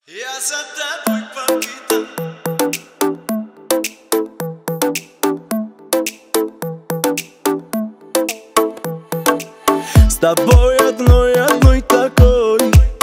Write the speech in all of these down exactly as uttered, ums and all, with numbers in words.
Я за тобой попитан. С тобой одной, одной такой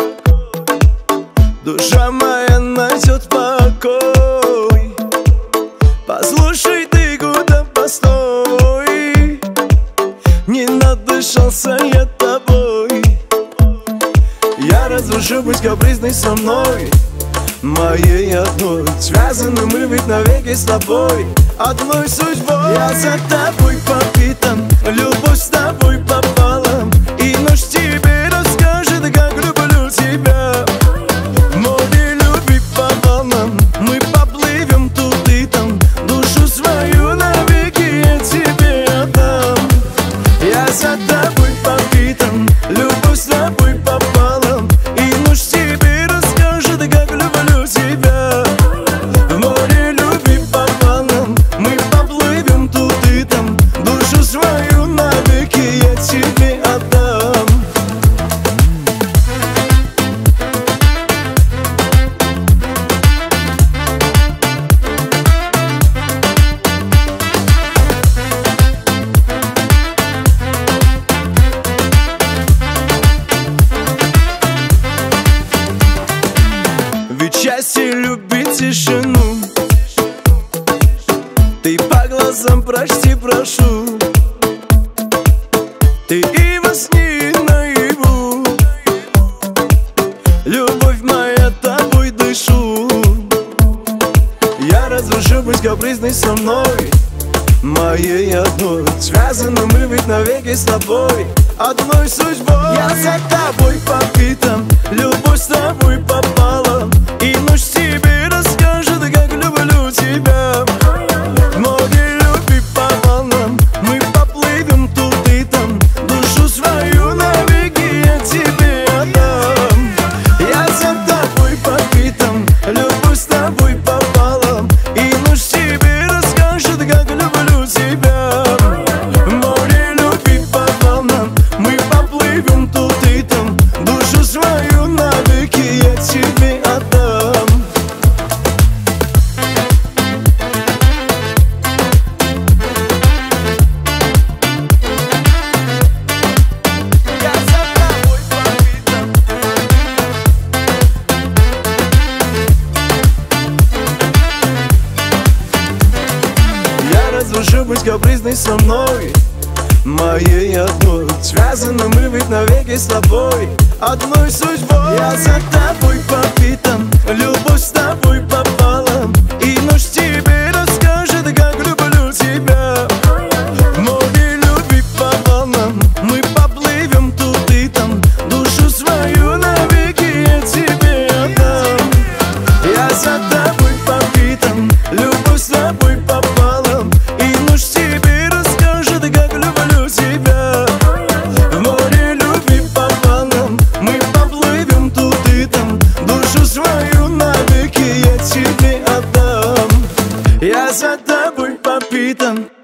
душа моя найдет покой. Послушай ты, куда постой, не надышался я тобой. Я разрушу быть капризной со мной, моей одной. Связаны мы ведь навеки с тобой, одной судьбой. Я за тобой попитан, любовь с тобой пополам, и ночь тебе расскажет, как люблю тебя. В море любви по волнам мы поплывем тут и там, душу свою навеки я тебе отдам. Я за тобой попитан, любовь с тобой пополам, и ночь тебе расскажет, как люблю тебя. В море любви по волнам мы поплывем тут и там, душу свою навеки я тебе отдам. Ведь счастье любить тишину, ты по глазам прочти, прошу. Ты и во сне, и наяву, любовь моя, тобой дышу. Я разрушу быть капризной со мной, моей одной. Связаны мы ведь навеки с тобой, одной судьбой. Я за тобой попитан, любовь с тобой пополам, и ночь тебе расскажет, как люблю тебя. В море любви по волнам мы поплывем тут и там, душу свою навеки я тебе отдам. Я за тобой попитан, любовь с тобой пополам, и ночь тебе расскажет, как люблю тебя. В море любви по волнам мы поплывем тут и там, душу свою навеки я тебе отдам. Я за тобой попитан. Я разрушу быть капризной со мной, моей одной. Связаны мы ведь навеки с тобой, одной судьбой. Я за тобой попитан, любовь с тобой пополам, и ночь тебе расскажет, как люблю тебя. В море любви по волнам мы поплывем тут и там, душу свою навеки я тебе отдам. Я за тобой попитан, любовь с тобой пополам, и ночь тебе расскажет, как люблю тебя. В море любви по волнам мы поплывем тут и там, душу свою навеки я тебе отдам. Я за тобой попитан.